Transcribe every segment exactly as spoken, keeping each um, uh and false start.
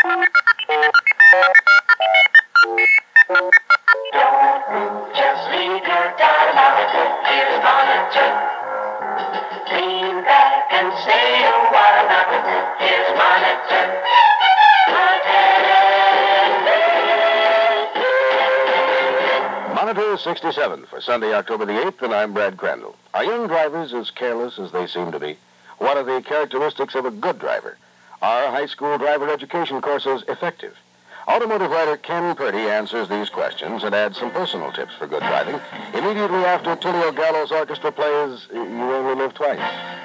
Just leave your dial out. Here's Monitor. Lean back and stay a while now. Here's Monitor. Monitor sixty-seven for Sunday, October the eighth, and I'm Brad Crandall. Are young drivers as careless as they seem to be? What are the characteristics of a good driver? Are high school driver education courses effective? Automotive writer Ken Purdy answers these questions and adds some personal tips for good driving immediately after Tullio Gallo's orchestra plays You Only Live Twice.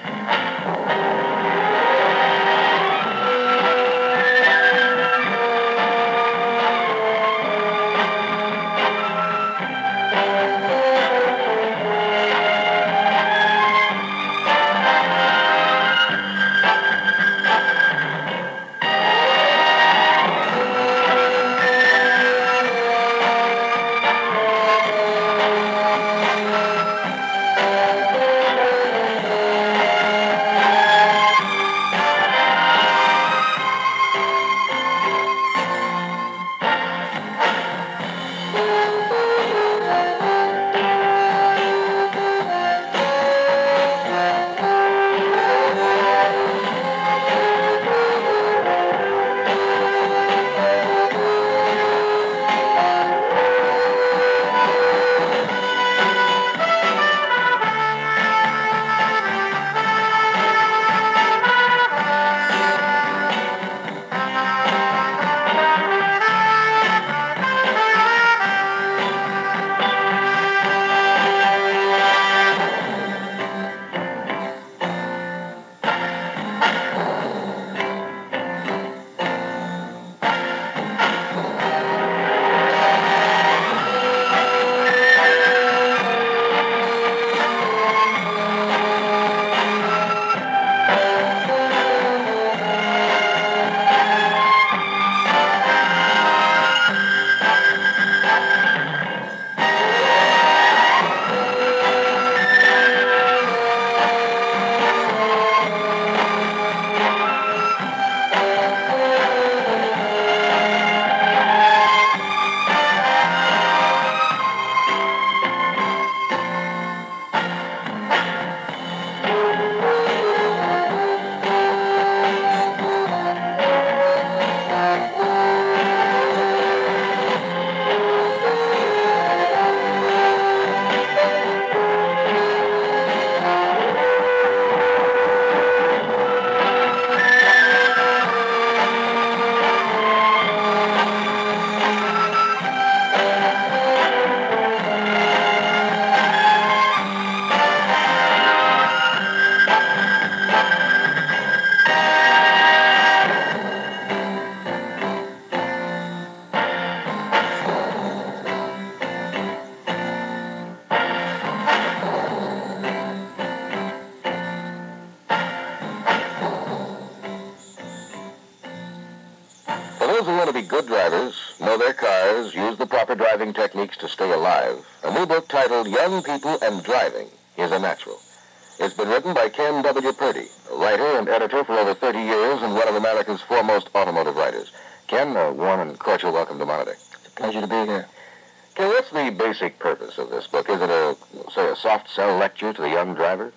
For those who want to be good drivers, know their cars, use the proper driving techniques to stay alive, a new book titled Young People and Driving is a natural. It's been written by Ken W. Purdy, a writer and editor for over thirty years and one of America's foremost automotive writers. Ken, a warm and cordial welcome to Monitor. It's a pleasure to be here. Ken, what's the basic purpose of this book? Is it a, say, a soft sell lecture to the young driver?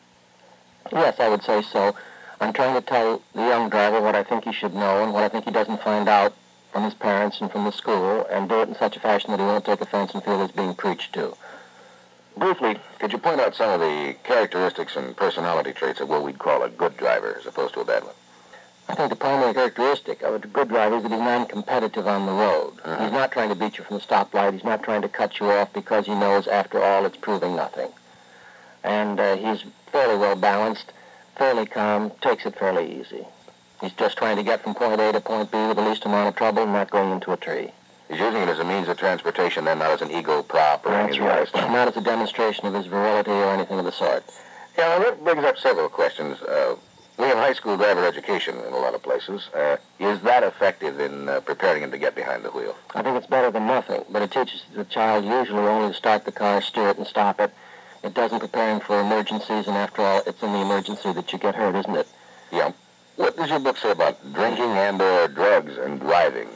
Yes, I would say so. I'm trying to tell the young driver what I think he should know and what I think he doesn't find out from his parents and from the school, and do it in such a fashion that he won't take offense and feel he's being preached to. Briefly, could you point out some of the characteristics and personality traits of what we'd call a good driver as opposed to a bad one? I think the primary characteristic of a good driver is that he's non-competitive on the road. Uh-huh. He's not trying to beat you from the stoplight. He's not trying to cut you off because he knows, after all, it's proving nothing. And uh, he's fairly well balanced, fairly calm, takes it fairly easy. He's just trying to get from point A to point B with the least amount of trouble and not going into a tree. He's using it as a means of transportation, then, not as an ego prop or That's anything right. like that. Not as a demonstration of his virility or anything of the sort. Yeah, well, that brings up several questions. Uh, we have high school driver education in a lot of places. Uh, is that effective in uh, preparing him to get behind the wheel? I think it's better than nothing, but it teaches the child usually only to start the car, steer it, and stop it. It doesn't prepare him for emergencies, and after all, it's in the emergency that you get hurt, isn't it? Yeah. What does your book say about drinking and or drugs and driving?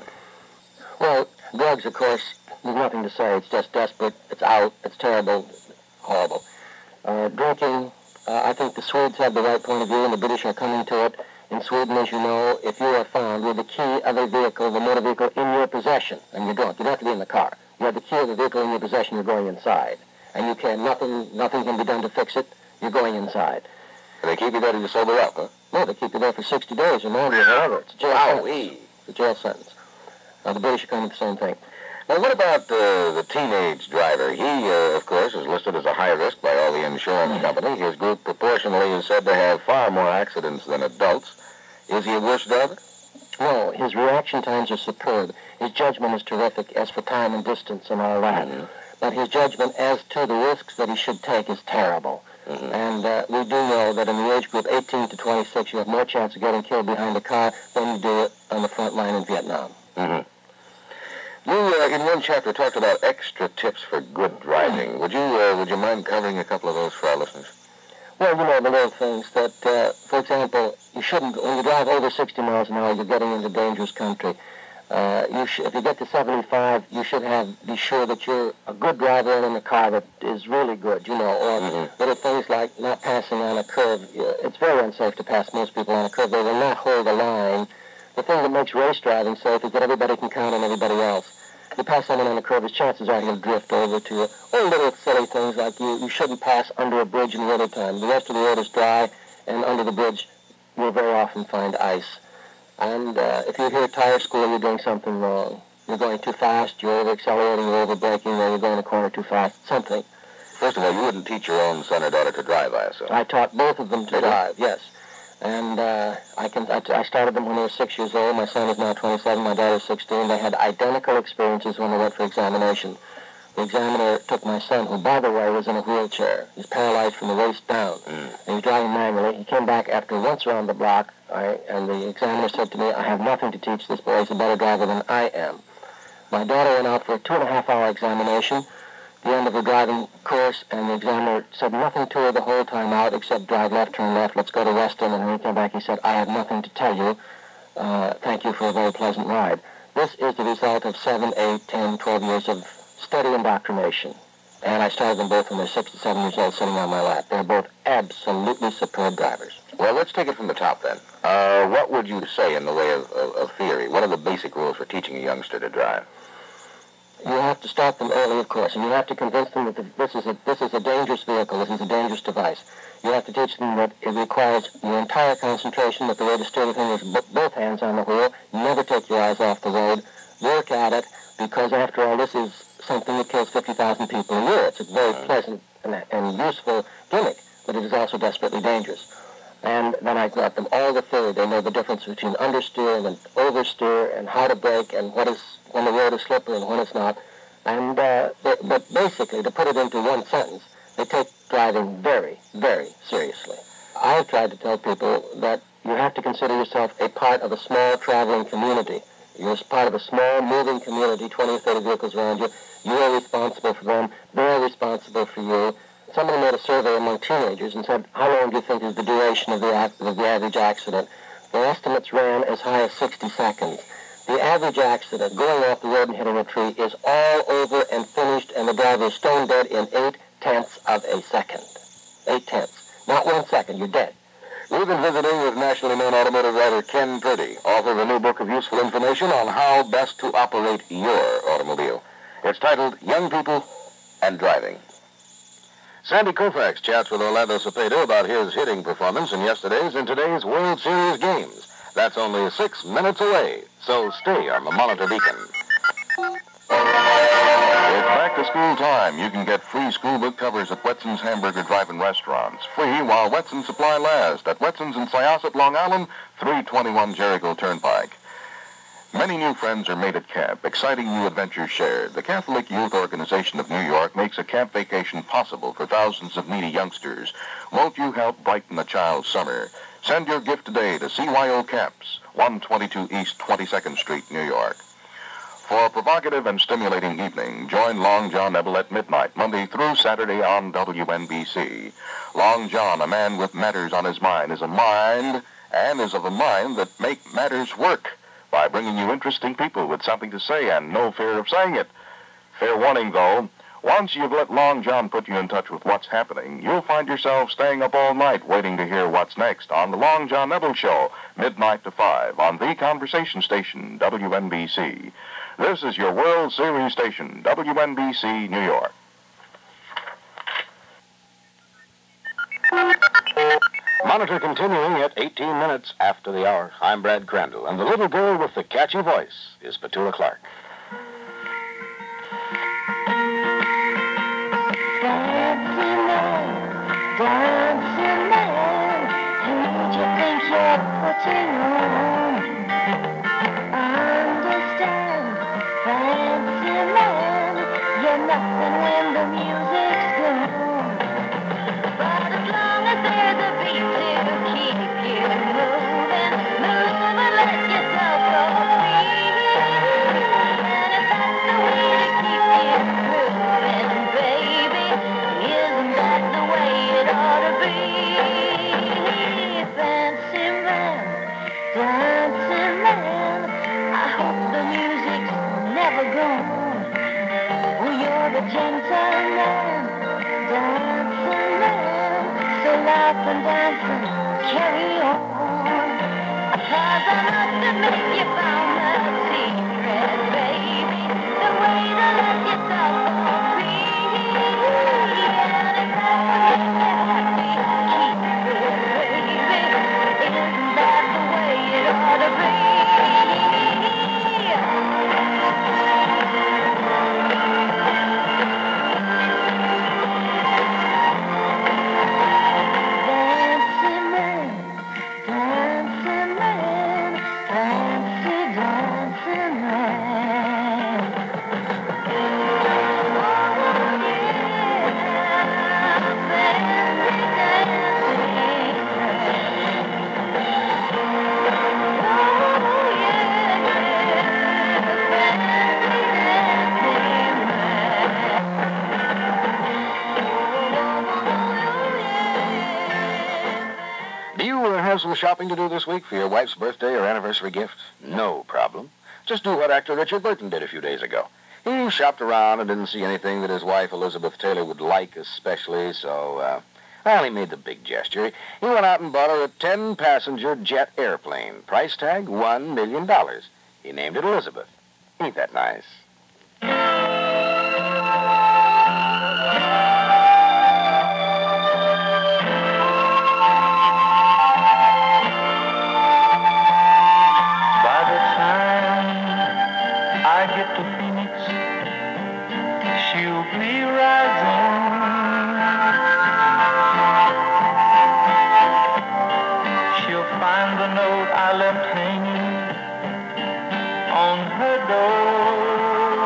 Well, drugs, of course, there's nothing to say. It's just desperate. It's out. It's terrible. Horrible. Uh, drinking, uh, I think the Swedes have the right point of view, and the British are coming to it. In Sweden, as you know, if you are found with the key of a vehicle, the motor vehicle, in your possession, and you're drunk, you don't have to be in the car. You have the key of the vehicle in your possession, you're going inside. And you can, nothing, nothing can be done to fix it. You're going inside. They keep you there till you sober up, huh? No, they keep you there for sixty days or longer or whatever. It's a jail sentence. It's a jail sentence. Now, the British are coming to the same thing. Now, what about uh, the teenage driver? He, uh, of course, is listed as a high risk by all the insurance companies. His group proportionally is said to have far more accidents than adults. Is he a worse driver? No, his reaction times are superb. His judgment is terrific as for time and distance and all that. Mm-hmm. But his judgment as to the risks that he should take is terrible. Mm-hmm. And uh, we do know that in the age group eighteen to twenty-six, you have more chance of getting killed behind a car than you do on the front line in Vietnam. Mm-hmm. You, uh, in one chapter, talked about extra tips for good driving. Would you, uh, would you mind covering a couple of those for our listeners? Well, you know, the little things that, uh, for example, you shouldn't, when you drive over sixty miles an hour, you're getting into dangerous country. Uh, you sh- if you get to seventy-five, you should have be sure that you're a good driver and in a car that is really good, you know, or mm-hmm. little things like not passing on a curve. It's very unsafe to pass most people on a curve. They will not hold a line. The thing that makes race driving safe is that everybody can count on everybody else. If you pass someone on a curve, his chances are he'll drift over to you. Or little silly things like you, you shouldn't pass under a bridge in wintertime. The rest of the road is dry, and under the bridge you'll very often find ice. And uh, if you're here at tire school, you're doing something wrong. You're going too fast, you're over-accelerating, you're over-braking, or you're going a corner too fast, something. First of all, you wouldn't teach your own son or daughter to drive, I assume. I taught both of them to Did drive, you? Yes. And uh, I can. I, I started them when they were six years old. My son is now twenty-seven, my daughter is sixteen. They had identical experiences when they went for examination. The examiner took my son, who, by the way, was in a wheelchair. He's paralyzed from the waist down. Mm. And he was driving manually. He came back after once around the block, I, and the examiner said to me, I have nothing to teach this boy. He's a better driver than I am. My daughter went out for a two-and-a-half-hour examination, the end of the driving course, and the examiner said nothing to her the whole time out except drive left, turn left, let's go to Weston. And when he came back, he said, I have nothing to tell you. Uh, thank you for a very pleasant ride. This is the result of seven, eight, ten, twelve years of steady indoctrination. And I started them both when they're six to seven years old sitting on my lap. They're both absolutely superb drivers. Well, let's take it from the top then. Uh, what would you say in the way of, of, of theory? What are the basic rules for teaching a youngster to drive? You have to start them early, of course, and you have to convince them that the, this is a this is a dangerous vehicle, this is a dangerous device. You have to teach them that it requires your entire concentration, that the way to steer the thing is b- both hands on the wheel. Never take your eyes off the road. Work at it, because after all, this is something that kills fifty thousand people a year. It's a very pleasant and, and useful gimmick, but it is also desperately dangerous. And then I got them all the theory. They know the difference between understeer and oversteer and how to brake and what is when the road is slippery and when it's not. And uh, they, but basically, to put it into one sentence, they take driving very, very seriously. I've tried to tell people that you have to consider yourself a part of a small traveling community. You're part of a small moving community, twenty or thirty vehicles around you. You are responsible for them. They're responsible for you. Someone made a survey among teenagers and said, how long do you think is the duration of the, of the average accident? Their estimates ran as high as sixty seconds. The average accident, going off the road and hitting a tree, is all over and finished, and the driver is stone dead in eight-tenths of a second. Eight-tenths. Not one second. You're dead. We've been visiting with nationally known automotive writer Ken Purdy, author of a new book of useful information on how best to operate your automobile. It's titled Young People and Driving. Sandy Koufax chats with Orlando Cepeda about his hitting performance in yesterday's and today's World Series games. That's only six minutes away, so stay on the Monitor Beacon. It's back to school time. You can get free school book covers at Wetson's Hamburger Drive-In Restaurants. Free while Wetson's supply lasts at Wetson's in Syosset, Long Island, three twenty-one Jericho Turnpike. Many new friends are made at camp, exciting new adventures shared. The Catholic Youth Organization of New York makes a camp vacation possible for thousands of needy youngsters. Won't you help brighten a child's summer? Send your gift today to C Y O Camps, one twenty-two East twenty-second Street, New York. For a provocative and stimulating evening, join Long John Nebel at midnight, Monday through Saturday on W N B C. Long John, a man with matters on his mind, is a mind and is of a mind that make matters work by bringing you interesting people with something to say and no fear of saying it. Fair warning, though, once you've let Long John put you in touch with what's happening, you'll find yourself staying up all night waiting to hear what's next on the Long John Nebel Show, midnight to five, on the conversation station, W N B C. This is your World Series station, W N B C, New York. Monitor continuing at eighteen minutes after the hour. I'm Brad Crandall, and the little girl with the catchy voice is Petula Clark. Dancing man, dancing man, who do you think you're putting on? Understand, fancy man, you're nothing when the music's gone. But as long as there's a beat to keep you moving, move and let yourself go free. And if that's the way to keep you moving, baby, isn't that the way it ought to be? Fancy man, dancing man, I hope the music's never gone. Oh, you're the gentleman, dancing man, so laugh and dance and carry on. 'Cause I must admit you found the secret, baby, the way to let yourself go free. And if that will make you happy, keep it, baby, isn't that the way it ought to be? Dancing man, dancing man, fancy dancing man. Oh, yeah, fancy dancing man. Oh, yeah, Do you uh, have some shopping to do this week for your wife's birthday or anniversary gift? No problem. Just do what actor Richard Burton did a few days ago. He shopped around and didn't see anything that his wife, Elizabeth Taylor, would like especially, so, uh, well, he made the big gesture. He went out and bought her a ten-passenger jet airplane. Price tag, one million dollars. He named it Elizabeth. Ain't that nice? By the time I get to Phoenix, she'll be rising. She'll find the note I left hanging on her door.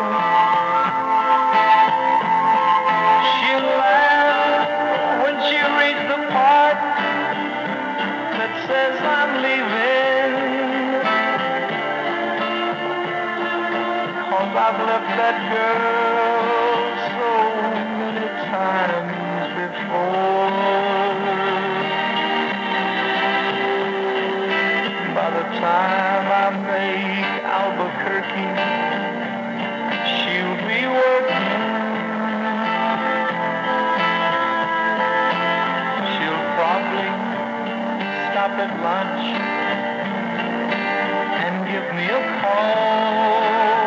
She'll laugh when she reads the part that says I'm leaving. Cause I've left that girl so many times before. By the time I make Albuquerque, she'll be working. She'll probably stop at lunch and give me a call.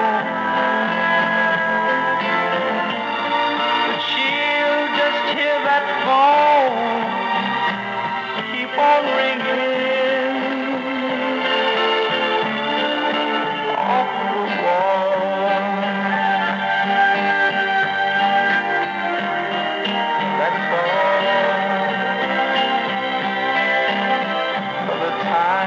But she'll just hear that phone keep on ringing off the wall. That's all. By the time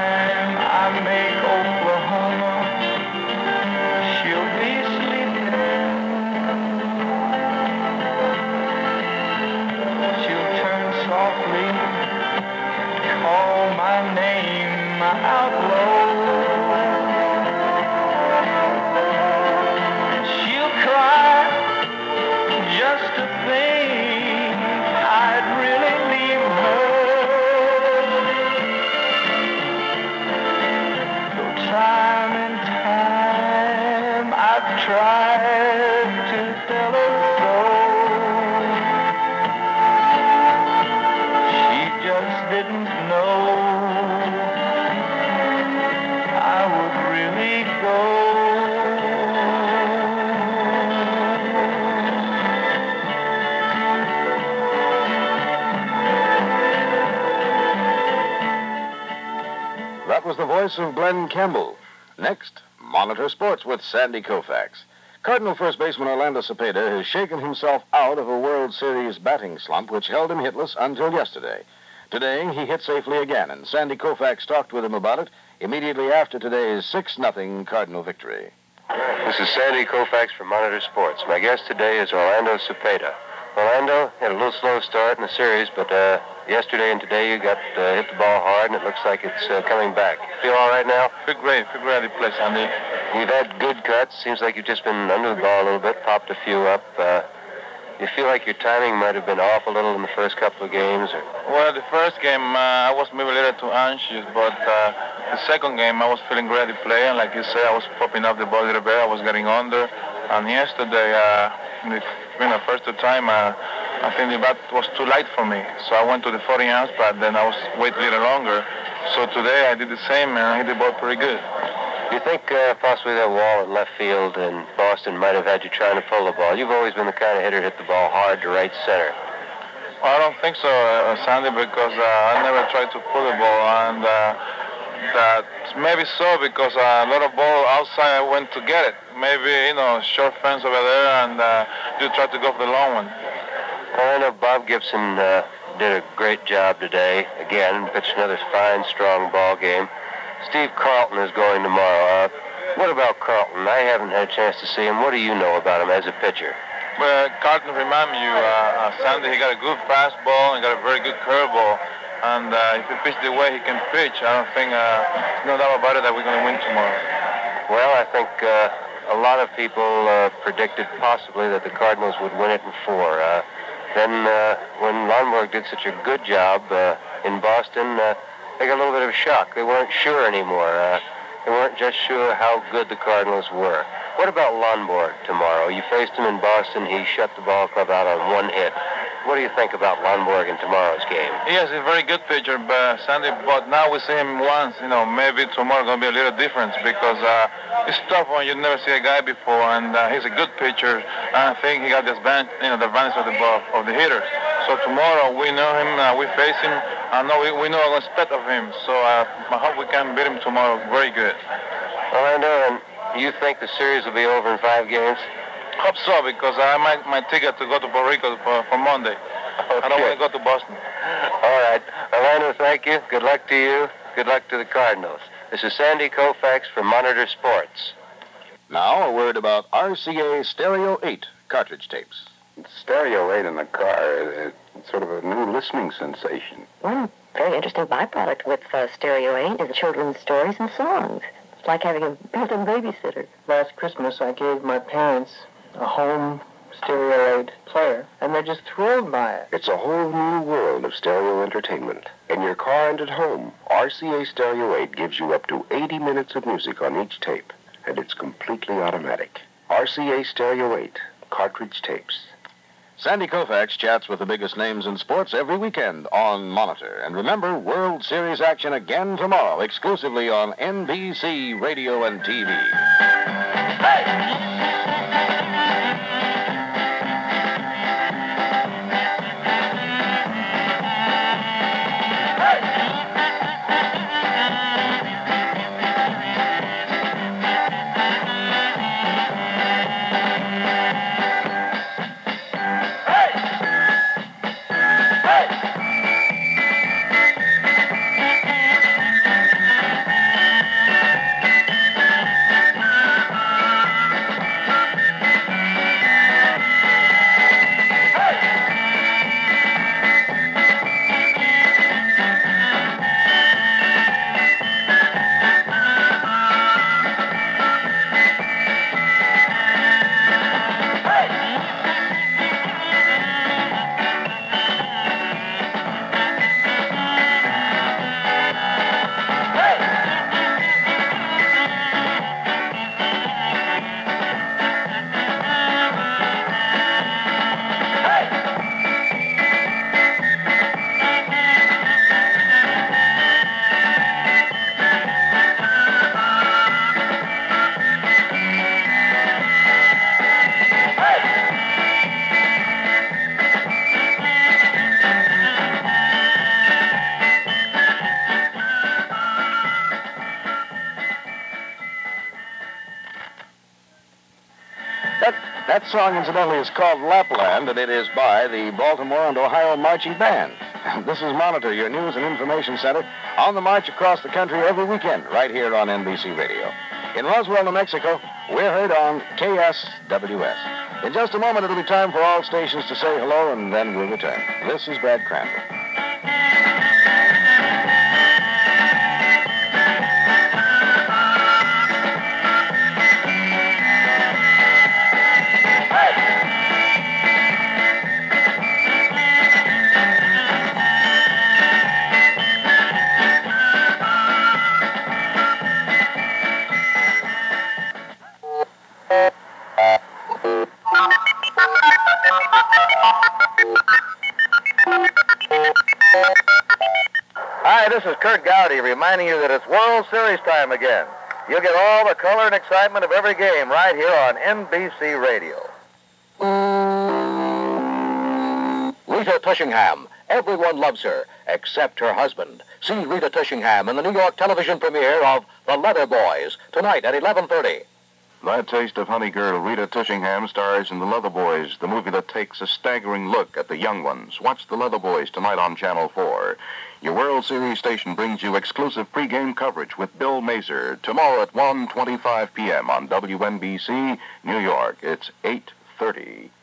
I've tried to tell her so. She just didn't know I would really go. That was the voice of Glenn Campbell. Next, Monitor Sports with Sandy Koufax. Cardinal first baseman Orlando Cepeda has shaken himself out of a World Series batting slump which held him hitless until yesterday. Today, he hit safely again, and Sandy Koufax talked with him about it immediately after today's six nothing Cardinal victory. This is Sandy Koufax from Monitor Sports. My guest today is Orlando Cepeda. Orlando had a little slow start in the series, but uh, yesterday and today you got uh, hit the ball hard, and it looks like it's uh, coming back. Feel all right now? Feel great. Feel great at the place, Sandy. You've had good cuts. Seems like you've just been under the ball a little bit, popped a few up. Uh, you feel like your timing might have been off a little in the first couple of games? Or... Well, the first game uh, I was maybe a little too anxious, but uh, the second game I was feeling great at the play, and like you say, I was popping up the ball a little bit. I was getting under, and yesterday, uh, the you know, first time, uh, I think the bat was too light for me, so I went to the forty ounce bat. Then I was wait a little longer. So today I did the same, and I hit the ball pretty good. Do you think uh, possibly that wall in left field in Boston might have had you trying to pull the ball? You've always been the kind of hitter to hit the ball hard to right center. Well, I don't think so, uh, Sandy, because uh, I never tried to pull the ball, and uh, that maybe so because uh, a lot of ball outside I went to get it. Maybe, you know, short fence over there, and uh, you try to go for the long one. Well, I know Bob Gibson uh, did a great job today. Again, pitched another fine, strong ball game. Steve Carlton is going tomorrow. Uh, what about Carlton? I haven't had a chance to see him. What do you know about him as a pitcher? Well, Carlton, remind me, you, uh, uh, Sandy, he got a good fastball and got a very good curveball. And uh, if he pitches the way he can pitch, I don't think, uh, there's no doubt about it that we're going to win tomorrow. Well, I think uh, a lot of people uh, predicted possibly that the Cardinals would win it in four. Uh, then uh, when Lonborg did such a good job uh, in Boston, uh, they got a little bit of a shock. They weren't sure anymore. Uh, they weren't just sure how good the Cardinals were. What about Lonborg tomorrow? You faced him in Boston. He shut the ball club out on one hit. What do you think about Lonborg in tomorrow's game? Yes, he's a very good pitcher, but Sandy, but now we see him once. You know, maybe tomorrow going to be a little different because uh, it's tough when you never see a guy before, and uh, he's a good pitcher. And I think he got this advantage, you know, the advantage of the ball, of the hitters. So tomorrow we know him, uh, we face him. I know we, we know what to expect of him. So uh, I hope we can beat him tomorrow. Very good. Orlando, and you think the series will be over in five games? Hope so, because I might my ticket to go to Puerto Rico for, for Monday. Okay. I don't want to go to Boston. All right. Orlando, thank you. Good luck to you. Good luck to the Cardinals. This is Sandy Koufax from Monitor Sports. Now, a word about R C A Stereo eight cartridge tapes. Stereo eight in the car, it's sort of a new listening sensation. One very interesting byproduct with uh, Stereo eight is children's stories and songs. It's like having a built-in babysitter. Last Christmas, I gave my parents a home Stereo eight player, and they're just thrilled by it. It's a whole new world of stereo entertainment. In your car and at home, R C A Stereo eight gives you up to eighty minutes of music on each tape, and it's completely automatic. R C A Stereo eight, cartridge tapes. Sandy Koufax chats with the biggest names in sports every weekend on Monitor. And remember, World Series action again tomorrow, exclusively on N B C Radio and T V. Hey! That, that song, incidentally, is called Lapland, and it is by the Baltimore and Ohio Marching Band. This is Monitor, your news and information center, on the march across the country every weekend, right here on N B C Radio. In Roswell, New Mexico, we're heard on K S W S. In just a moment, it'll be time for all stations to say hello, and then we'll return. This is Brad Crandall. Hi, this is Kurt Gowdy reminding you that it's World Series time again. You'll get all the color and excitement of every game right here on N B C Radio. Rita Tushingham. Everyone loves her, except her husband. See Rita Tushingham in the New York television premiere of The Leather Boys, tonight at eleven thirty. That taste of honey girl, Rita Tushingham, stars in The Leather Boys, the movie that takes a staggering look at the young ones. Watch The Leather Boys tonight on Channel four. Your World Series station brings you exclusive pregame coverage with Bill Mazer tomorrow at one twenty-five p.m. on W N B C, New York. It's eight thirty.